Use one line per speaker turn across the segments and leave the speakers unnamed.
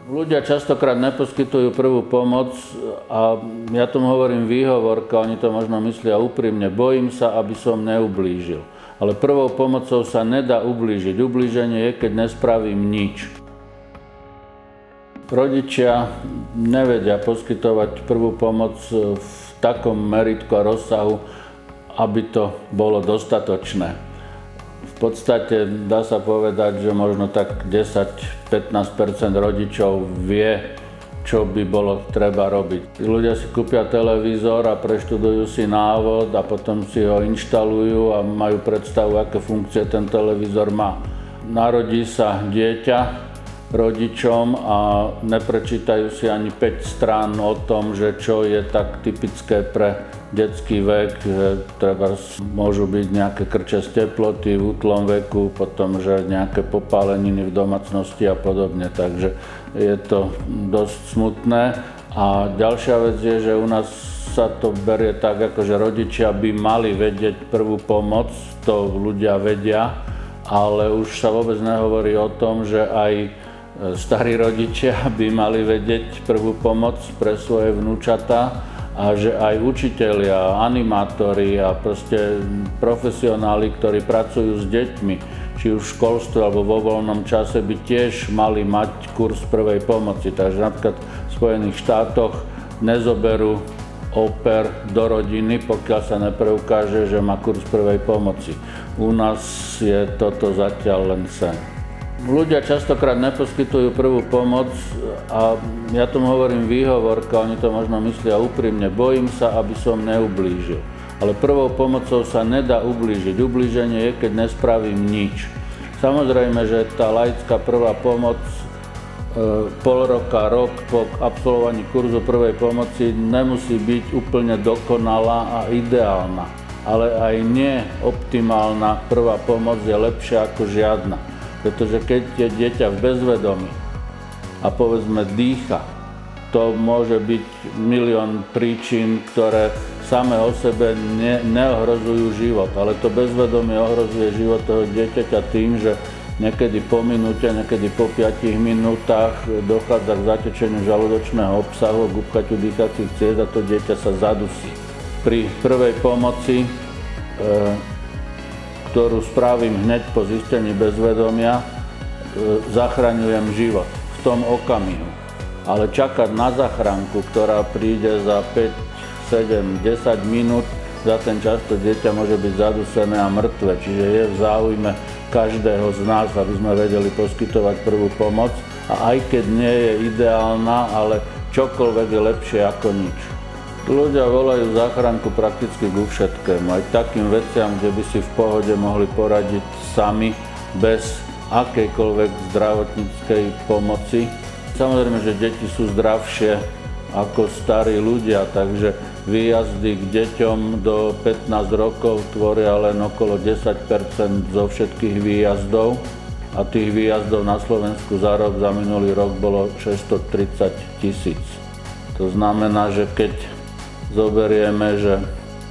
Ľudia častokrát neposkytujú prvú pomoc a ja tomu hovorím výhovorka, oni to možno myslia úprimne. Bojím sa, aby som neublížil. Ale prvou pomocou sa nedá ublížiť. Ublíženie je, keď nespravím nič. Rodičia nevedia poskytovať prvú pomoc v takom meritku a rozsahu, aby to bolo dostatočné. V podstate dá sa povedať, že možno tak 10-15% rodičov vie, čo by bolo treba robiť. Ľudia si kúpia televízor a preštudujú si návod a potom si ho inštalujú a majú predstavu, aké funkcie ten televízor má. Narodí sa dieťa rodičom a neprečítajú si ani 5 strán o tom, že čo je tak typické pre detský vek, že treba môžu byť nejaké krče z teploty v útlom veku, potom že nejaké popáleniny v domácnosti a podobne, takže je to dosť smutné. A ďalšia vec je, že u nás sa to berie tak, ako že rodičia by mali vedieť prvú pomoc, to ľudia vedia, ale už sa vôbec nehovorí o tom, že aj starí rodičia by mali vedieť prvú pomoc pre svoje vnúčatá a že aj učitelia, animátori a proste profesionáli, ktorí pracujú s deťmi, či už v školstve alebo vo voľnom čase, by tiež mali mať kurz prvej pomoci. Takže napríklad v Spojených štátoch nezoberú oper do rodiny, pokiaľ sa nepreukáže, že má kurz prvej pomoci. U nás je toto zatiaľ len sen. Ľudia častokrát neposkytujú prvú pomoc a ja tomu hovorím výhovorka, oni to možno myslia úprimne. Bojím sa, aby som neublížil. Ale prvou pomocou sa nedá ublížiť. Ublíženie je, keď nespravím nič. Samozrejme, že tá laická prvá pomoc pol roka, rok po absolvovaní kurzu prvej pomoci nemusí byť úplne dokonalá a ideálna. Ale aj neoptimálna prvá pomoc je lepšia ako žiadna. Pretože keď je dieťa v bezvedomí a povedzme dýcha, to môže byť milión príčin, ktoré same o sebe neohrozujú život. Ale to bezvedomie ohrozuje život toho dieťaťa tým, že niekedy po minúte, niekedy po 5 minútach dochádza k zatečeniu žalúdočného obsahu, k upchatiu dýchacích ciest a to dieťa sa zadusí. Pri prvej pomoci ktorú spravím hneď po zistení bezvedomia, zachraňujem život v tom okamihu. Ale čakať na záchranku, ktorá príde za 5, 7, 10 minút, za ten čas to dieťa môže byť zadusené a mŕtve. Čiže je v záujme každého z nás, aby sme vedeli poskytovať prvú pomoc. A aj keď nie je ideálna, ale čokoľvek je lepšie ako nič. Ľudia volajú záchranku prakticky ku všetkému, aj k takým veciam, kde by si v pohode mohli poradiť sami, bez akejkoľvek zdravotníckej pomoci. Samozrejme, že deti sú zdravšie ako starí ľudia, takže výjazdy k deťom do 15 rokov tvoria len okolo 10% zo všetkých výjazdov a tých výjazdov na Slovensku za rok, za minulý rok bolo 630 000. To znamená, že keď zoberieme, že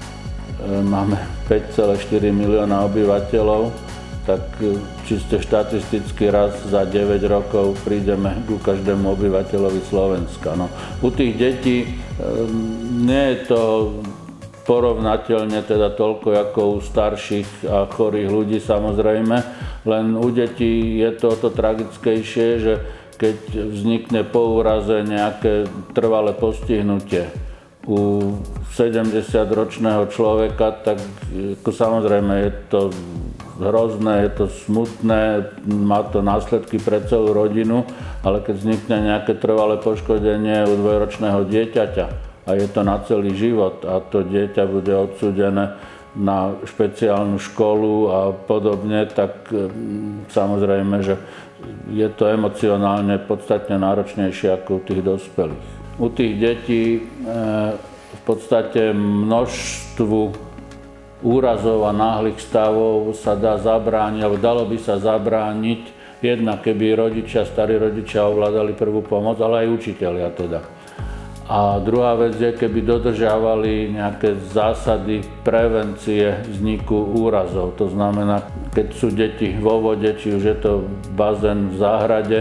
máme 5,4 milióna obyvateľov, tak čisto štatisticky raz za 9 rokov prídeme ku každému obyvateľovi Slovenska. No, u tých detí nie je to porovnateľne teda toľko ako u starších a chorých ľudí samozrejme, len u detí je to tragickejšie, že keď vznikne po úraze nejaké trvalé postihnutie u 70-ročného človeka, tak samozrejme je to hrozné, je to smutné, má to následky pre celú rodinu, ale keď vznikne nejaké trvalé poškodenie u 2-ročného dieťaťa a je to na celý život a to dieťa bude odsúdené na špeciálnu školu a podobne, tak samozrejme, že je to emocionálne podstatne náročnejšie ako u tých dospelých. U tých detí v podstate množstvu úrazov a náhlych stavov sa dá zabrániť, alebo dalo by sa zabrániť, jednak keby starí rodičia ovládali prvú pomoc, ale aj učitelia teda. A druhá vec je, keby dodržiavali nejaké zásady prevencie vzniku úrazov. To znamená, keď sú deti vo vode, či už je to bazén v záhrade,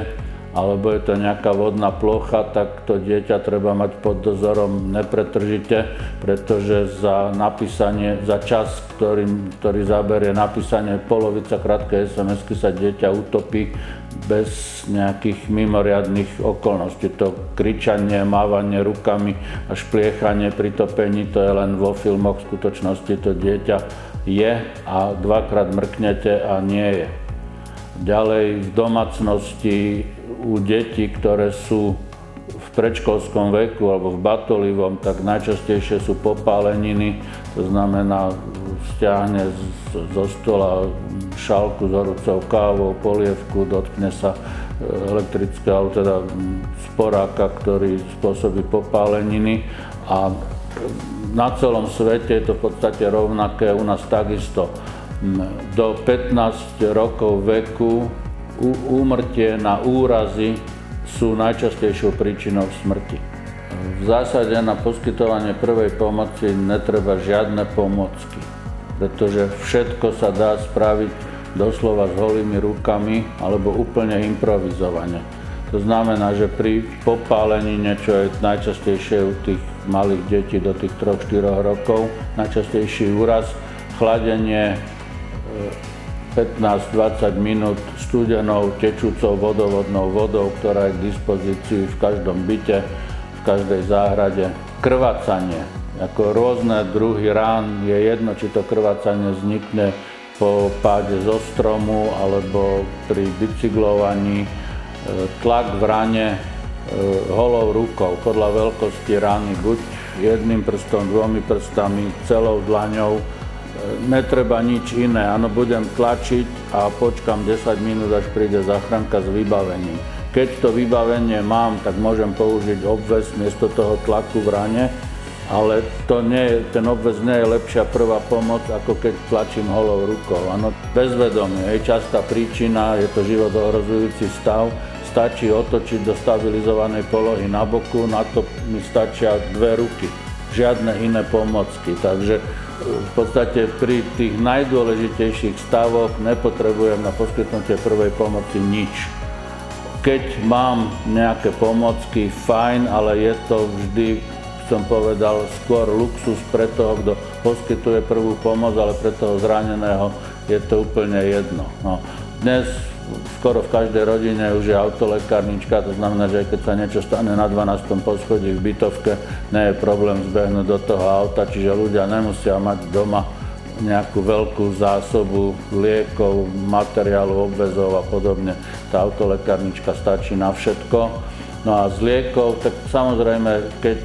alebo je to nejaká vodná plocha, tak to dieťa treba mať pod dozorom nepretržite, pretože za čas, ktorý zaberie napísanie polovica krátkej SMS-ky, sa dieťa utopí bez nejakých mimoriadnych okolností. To kričanie, mávanie rukami a špliechanie pri topení, to je len vo filmoch, v skutočnosti to dieťa je a dvakrát mrknete a nie je. Ďalej v domácnosti u detí, ktoré sú v predškolskom veku alebo v batolivom, tak najčastejšie sú popáleniny, to znamená stiahne zo stola šálku s horúcou kávou, polievku, dotkne sa elektrického, teda sporáka, ktorý spôsobí popáleniny a na celom svete je to v podstate rovnaké, u nás takisto. Do 15 rokov veku úmrtie na úrazy sú najčastejšou príčinou smrti. V zásade na poskytovanie prvej pomoci netreba žiadne pomôcky, pretože všetko sa dá spraviť doslova s holými rukami alebo úplne improvizovane. To znamená, že pri popálenine, čo je najčastejšie u tých malých detí do tých 3-4 rokov, najčastejší úraz, chladenie 15-20 minút studenou, tečúcou vodovodnou vodou, ktorá je k dispozícii v každom byte, v každej záhrade. Krvácanie, ako rôzne druhy rán, je jedno, či to krvácanie vznikne po páde zo stromu alebo pri bicyklovaní. Tlak v rane holou rukou, podľa veľkosti rány, buď jedným prstom, 2 prstami, celou dlaňou. Netreba nič iné, áno, budem tlačiť a počkam 10 minút, až príde záchranka s vybavením. Keď to vybavenie mám, tak môžem použiť obväz miesto toho tlaku v rane, ale ten obväz nie je lepšia prvá pomoc, ako keď tlačím holou rukou. Áno, bezvedomie je častá príčina, je to život ohrozujúci stav. Stačí otočiť do stabilizovanej polohy na boku, na to mi stačia 2 ruky. Žiadne iné pomocky, takže v podstate pri tých najdôležitejších stavoch nepotrebujem na poskytnutie prvej pomoci nič. Keď mám nejaké pomocky, fajn, ale je to vždy, som povedal, skôr luxus pre toho, kto poskytuje prvú pomoc, ale pre toho zraneného je to úplne jedno. No, dnes skoro v každej rodine už je autolekárnička, to znamená, že aj keď sa niečo stane na 12. poschodí v bytovke, nie je problém zbehnúť do toho auta, čiže ľudia nemusia mať doma nejakú veľkú zásobu liekov, materiálu, obväzov a podobne. Tá autolekárnička stačí na všetko. No a z liekov, tak samozrejme, keď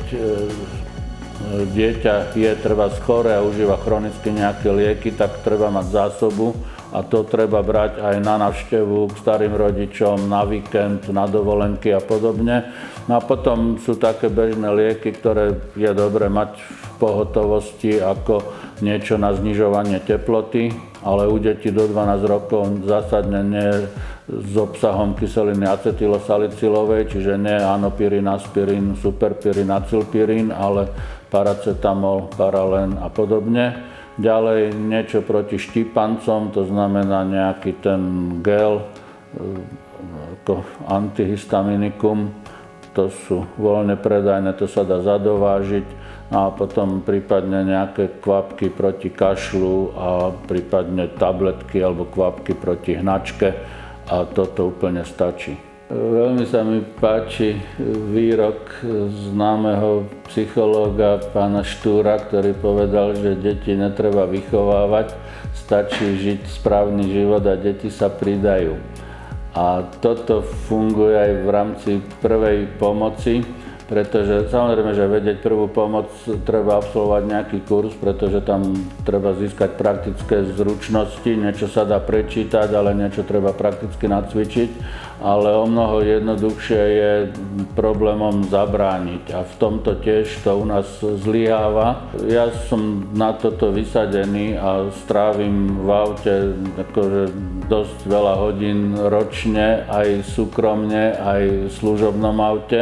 dieťa je treba choré a užíva chronicky nejaké lieky, tak treba mať zásobu. A to treba brať aj na návštevu k starým rodičom, na víkend, na dovolenky a podobne. No a potom sú také bežné lieky, ktoré je dobre mať v pohotovosti ako niečo na znižovanie teploty, ale u detí do 12 rokov zásadne nie s obsahom kyseliny acetylosalicylovej, čiže nie anopirín, aspirín, superpirín, acylpirín, ale paracetamol, paralen a podobne. Ďalej niečo proti štípancom, to znamená nejaký ten gel, ako antihistaminikum, to sú voľne predajné, to sa dá zadovážiť, a potom prípadne nejaké kvapky proti kašľu a prípadne tabletky alebo kvapky proti hnačke a toto úplne stačí. Veľmi sa mi páči výrok známeho psychológa pána Štúra, ktorý povedal, že deti netreba vychovávať, stačí žiť správny život a deti sa pridajú. A toto funguje aj v rámci prvej pomoci, pretože samozrejme, že vedieť prvú pomoc treba absolvovať nejaký kurz, pretože tam treba získať praktické zručnosti, niečo sa dá prečítať, ale niečo treba prakticky nacvičiť, ale o mnoho jednoduchšie je problémom zabrániť a v tomto tiež to u nás zlyháva. Ja som na toto vysadený a strávim v aute akože dosť veľa hodín ročne, aj súkromne, aj v služobnom aute.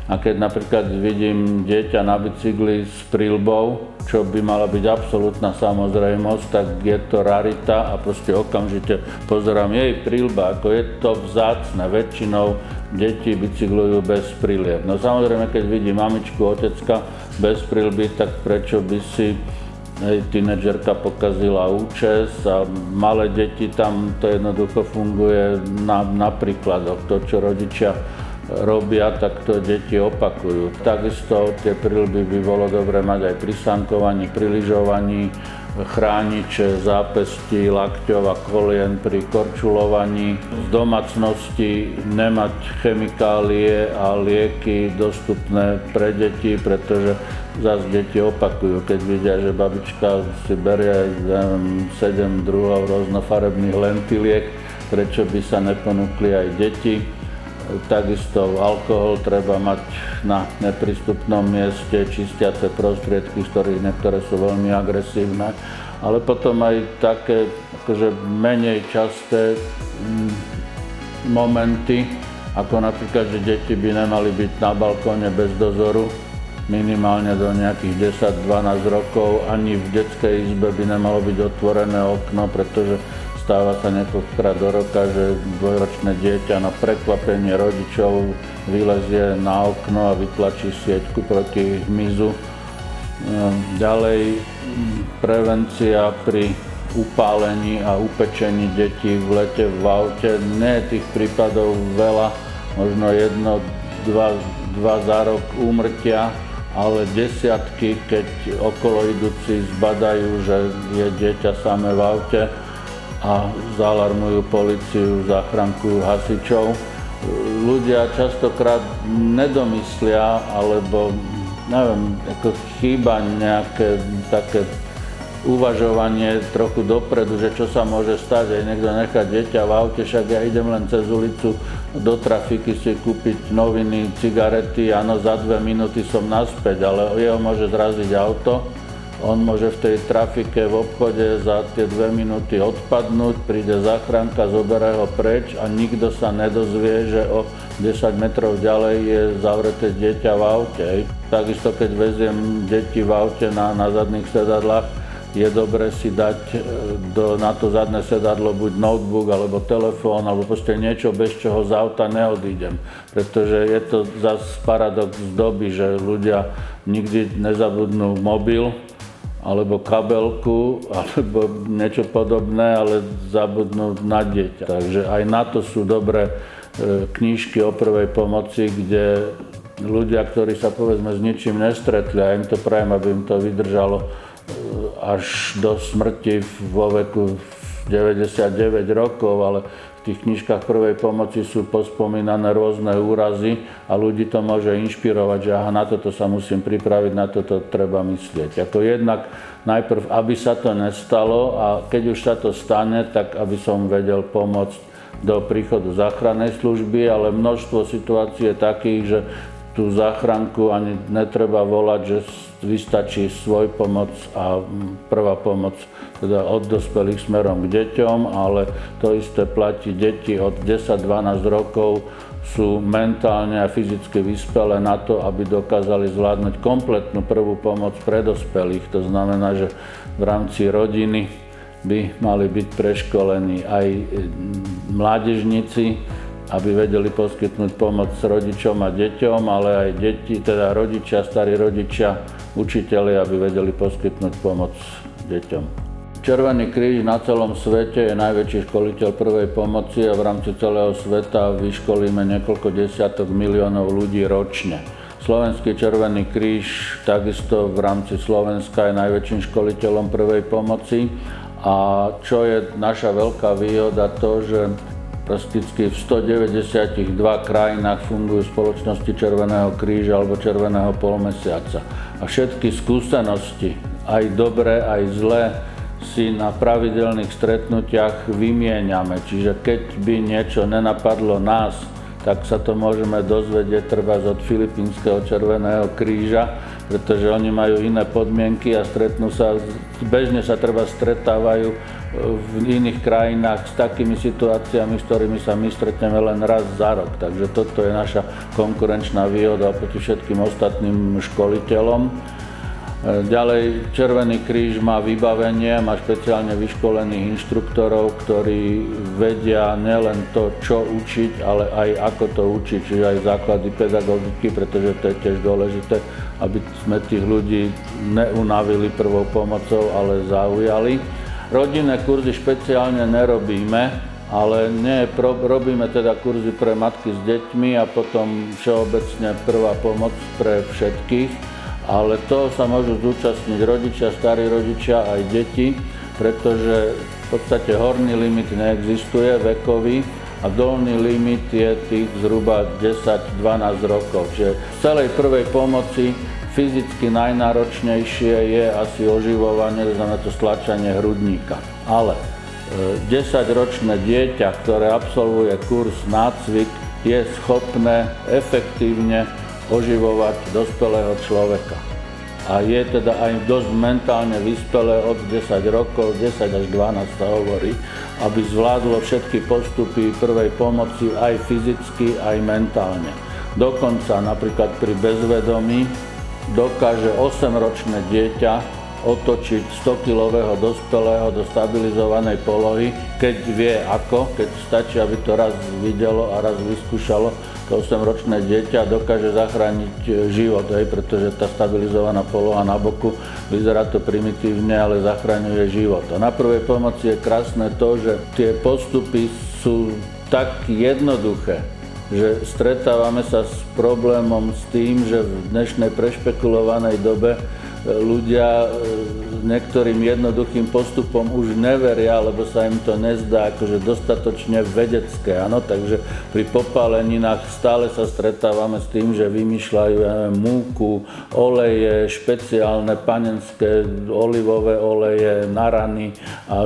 A keď napríklad vidím dieťa na bicykli s príľbou, čo by mala byť absolútna samozrejmosť, tak je to rarita a proste okamžite pozerám jej príľba, ako je to vzácne. Väčšinou deti bicyklujú bez prílieb. No samozrejme, keď vidí mamičku, otecka bez príľby, tak prečo by si tínedžerka pokazila účes a malé deti tam to jednoducho funguje na príkladoch. To, čo rodičia robia, tak to deti opakujú. Takisto tie príľby by bolo dobre mať aj pri sankovaní, pri lyžovaní, chrániče, zápestí, lakťov a kolien pri korčulovaní. V domácnosti nemať chemikálie a lieky dostupné pre deti, pretože zase deti opakujú, keď vidia, že babička si berie 7 druhov rôznofarebných lentiliek, prečo by sa neponúkli aj deti. Takisto alkohol treba mať na neprístupnom mieste, čistiace prostriedky, z ktorých niektoré sú veľmi agresívne, ale potom aj také akože menej časté momenty, ako napríklad, že deti by nemali byť na balkóne bez dozoru, minimálne do nejakých 10-12 rokov, ani v detskej izbe by nemalo byť otvorené okno, pretože stáva sa niekoľkokrát do roka, že dvojročné dieťa na prekvapenie rodičov vylezie na okno a vytlačí sieťku proti hmyzu. Ďalej prevencia pri upálení a upečení detí v lete v aute. Nie je tých prípadov veľa, možno 1, 2 za rok úmrtia, ale desiatky, keď okolo idúci zbadajú, že je dieťa samé v aute a zalarmujú políciu, záchranku, hasičov. Ľudia častokrát nedomyslia, alebo neviem, ako chýba nejaké také uvažovanie trochu dopredu, že čo sa môže stať, aj niekto nechá dieťa v aute, však ja idem len cez ulicu do trafiky si kúpiť noviny, cigarety, áno, za 2 minúty som naspäť, ale jeho môže zraziť auto. On môže v tej trafike v obchode za tie 2 minúty odpadnúť, príde záchranka, zoberie ho preč a nikto sa nedozvie, že o 10 metrov ďalej je zavreté dieťa v aute. Takisto keď veziem deti v aute na zadných sedadlách, je dobre si dať na to zadné sedadlo buď notebook, alebo telefón, alebo proste niečo, bez čoho z auta neodídem. Pretože je to zase paradox z doby, že ľudia nikdy nezabudnú mobil, alebo kabelku, alebo niečo podobné, ale zabudnú na dieťa. Takže aj na to sú dobré knižky o prvej pomoci, kde ľudia, ktorí sa povedzme s ničím nestretli, a im to prajem, aby im to vydržalo až do smrti vo veku 99 rokov, ale v tých knižkách prvej pomoci sú pospomínané rôzne úrazy a ľudí to môže inšpirovať, že aha, na toto sa musím pripraviť, na toto treba myslieť. Ako jednak najprv, aby sa to nestalo a keď už sa to stane, tak aby som vedel pomôcť do príchodu záchrannej služby, ale množstvo situácií je takých, že tú záchranku ani netreba volať, že vystačí svoj pomoc a prvá pomoc teda od dospelých smerom k deťom, ale to isté platí deti od 10-12 rokov sú mentálne a fyzicky vyspelé na to, aby dokázali zvládnuť kompletnú prvú pomoc pre dospelých. To znamená, že v rámci rodiny by mali byť preškolení aj mládežníci, aby vedeli poskytnúť pomoc rodičom a deťom, ale aj deti, teda rodičia, starí rodičia, učitelia, aby vedeli poskytnúť pomoc deťom. Červený kríž na celom svete je najväčší školiteľ prvej pomoci a v rámci celého sveta vyškolíme niekoľko desiatok miliónov ľudí ročne. Slovenský Červený kríž takisto v rámci Slovenska je najväčším školiteľom prvej pomoci a čo je naša veľká výhoda to, že prakticky v 192 krajinách fungujú spoločnosti Červeného kríža alebo Červeného polmesiaca. A všetky skúsenosti, aj dobré, aj zlé, si na pravidelných stretnutiach vymieňame. Čiže keď by niečo nenapadlo nás, tak sa to môžeme dozvedieť treba od Filipínskeho Červeného kríža, pretože oni majú iné podmienky a stretnú sa, bežne sa treba stretávajú v iných krajinách s takými situáciami, s ktorými sa my stretneme len raz za rok. Takže toto je naša konkurenčná výhoda proti všetkým ostatným školiteľom. Ďalej, Červený kríž má vybavenie, má špeciálne vyškolených inštruktorov, ktorí vedia nielen to, čo učiť, ale aj ako to učiť, čiže aj základy pedagogiky, pretože to je tiež dôležité, aby sme tých ľudí neunavili prvou pomocou, ale zaujali. Rodinné kurzy špeciálne nerobíme, ale robíme teda kurzy pre matky s deťmi a potom všeobecne prvá pomoc pre všetkých. Ale to sa môžu zúčastniť rodičia, starí rodičia aj deti, pretože v podstate horný limit neexistuje vekový a dolný limit je tých zhruba 10-12 rokov. Čiže v celej prvej pomoci fyzicky najnáročnejšie je asi oživovanie, znamená to stlačanie hrudníka. Ale 10-ročné dieťa, ktoré absolvuje kurz nácvik, je schopné efektívne oživovať dospelého človeka. A je teda aj dosť mentálne vyspelé od 10 rokov, 10 až 12 sa hovorí, aby zvládlo všetky postupy prvej pomoci aj fyzicky, aj mentálne. Dokonca napríklad pri bezvedomí dokáže 8-ročné dieťa otočiť 100-kilového dospelého do stabilizovanej polohy, keď vie ako, keď stačí, aby to raz videlo a raz vyskúšalo. 8-ročné dieťa dokáže zachrániť život, pretože tá stabilizovaná poloha na boku, vyzerá to primitívne, ale zachraňuje život. A na prvej pomoci je krásne to, že tie postupy sú tak jednoduché, že stretávame sa s problémom s tým, že v dnešnej prešpekulovanej dobe ľudia niektorým jednoduchým postupom už neveria, lebo sa im to nezdá akože dostatočne vedecké. Áno? Takže pri popáleninách stále sa stretávame s tým, že vymýšľajú múku, oleje, špeciálne panenské olivové oleje na rany a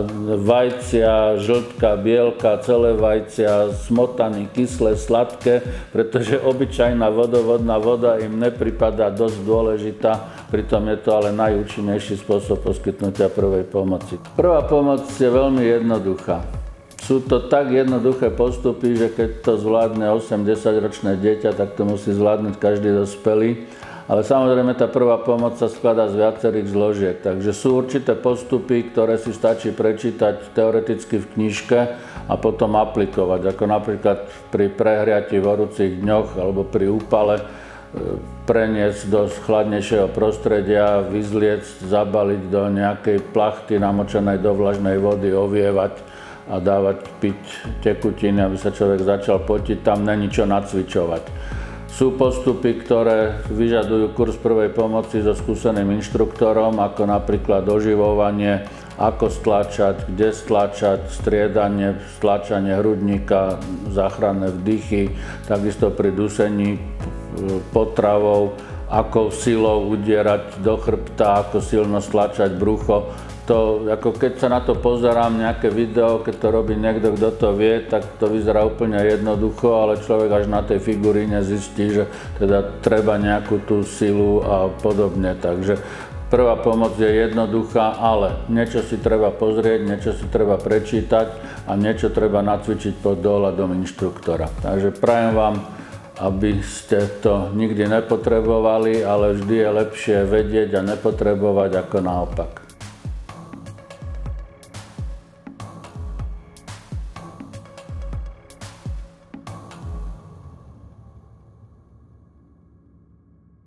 vajcia, žltka, bielka, celé vajcia, smotany, kyslé, sladké, pretože obyčajná vodovodná voda im nepripadá dosť dôležitá, pritom je to ale najúčinnejší spôsob poskytnutia prvej pomoci. Prvá pomoc je veľmi jednoduchá. Sú to tak jednoduché postupy, že keď to zvládne 8-10 ročné dieťa, tak to musí zvládnuť každý dospelý. Ale samozrejme tá prvá pomoc sa skladá z viacerých zložiek, takže sú určité postupy, ktoré si stačí prečítať teoreticky v knižke a potom aplikovať, ako napríklad pri prehriati v horúcich dňoch alebo pri úpale, preniesť do chladnejšieho prostredia, vyzliecť, zabaliť do nejakej plachty namočenej do vlažnej vody, ovievať a dávať piť tekutiny, aby sa človek začal potiť, tam není čo nacvičovať. Sú postupy, ktoré vyžadujú kurz prvej pomoci so skúseným inštruktorom, ako napríklad oživovanie, ako stlačať, kde stlačať, striedanie, stlačanie hrudníka, záchranné vdychy, takisto pri dusení potravou, ako silou udierať do chrbta, ako silno stlačať brucho. To, ako keď sa na to pozerám, nejaké video, keď to robí niekto, kto to vie, tak to vyzerá úplne jednoducho, ale človek až na tej figuríne zistí, že teda treba nejakú tú silu a podobne. Takže prvá pomoc je jednoduchá, ale niečo si treba pozrieť, niečo si treba prečítať a niečo treba nacvičiť pod dohľadom inštruktora. Takže prajem vám, aby ste to nikdy nepotrebovali, ale vždy je lepšie vedieť a nepotrebovať ako naopak.